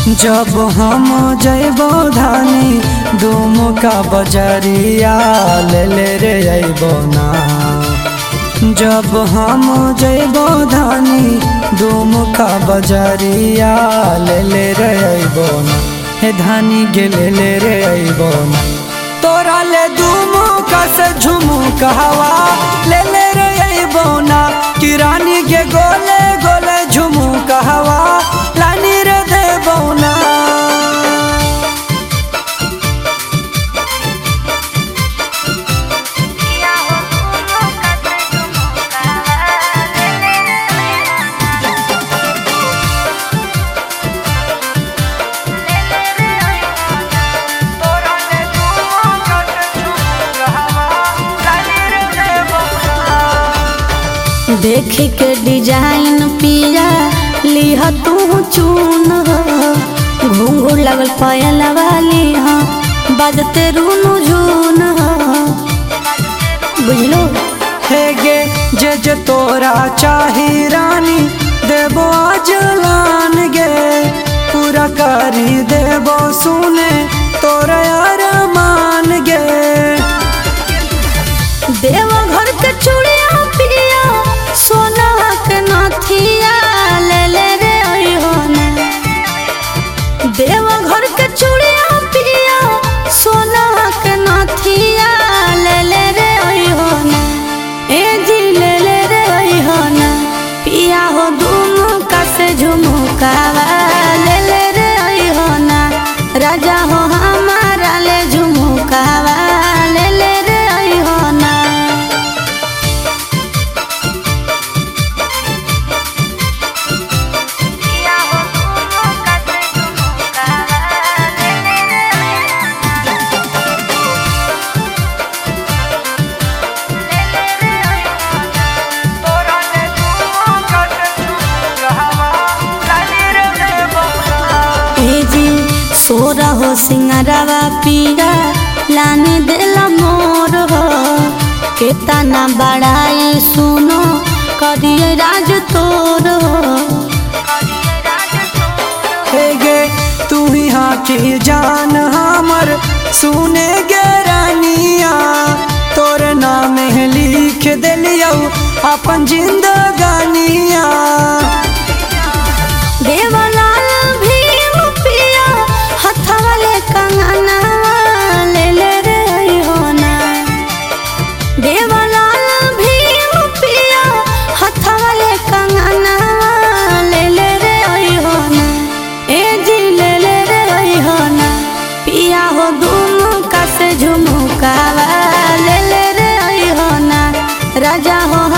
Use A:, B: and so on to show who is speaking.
A: जब हम जइबो धानी दुमुका बजरिया ले रे अइबो ना। जब हम जइबो धानी दुमुका बजरिया ले रे अइबो ना। हे धानी गे ले रे अइबो ना। तोरा ले दुमुका से झुमुका हवा ले रे अइबो ना। कि रानी गे गोले गोले झुमुका हवा लानी रे देबो ना।
B: देख के डिजाइन पिया लिह तू चून हो। घूंघू लगल पायल वाली हो बजते रूनु झून हो। बुझलो
A: हे गे जे तोरा चाही रानी देबो आज लान गे। पूरा करी देबो सुने तोरा अरमान गे।
B: देव घर के चूड़िया पिया सोना के नाथिया ले रे अइहो ना। देव घर के चूड़िया पिया सोना के नाथिया ले रे अइहो ना। ए जी ले रे अइहो ना। पिया हो दुमुका से झुमुकावा ले रे अइहो ना। राजा हो हमारा ले झुमुकावा ले रे अइहो ना। सोरा हो सिंगरवा पिया लाने देला मोर हो। केतना बड़ाई सुनो करिए राज तोर हो।
A: हे गे तू ही हाँ की जान हमर सुने गे रानिया। तोर नाम लिख दिलियो अपन जिंदगानिया।
B: देवलाल भीम पिया हथवा ले कंगना ले रे अइहो ना। देवलाल भीम पिया हथवा ले कंगना ले रे अइहो ना। ए जी ले रे अइहो ना। पिया हो दुमुका से झुमुकावा ले रे अइहो ना। राजा हो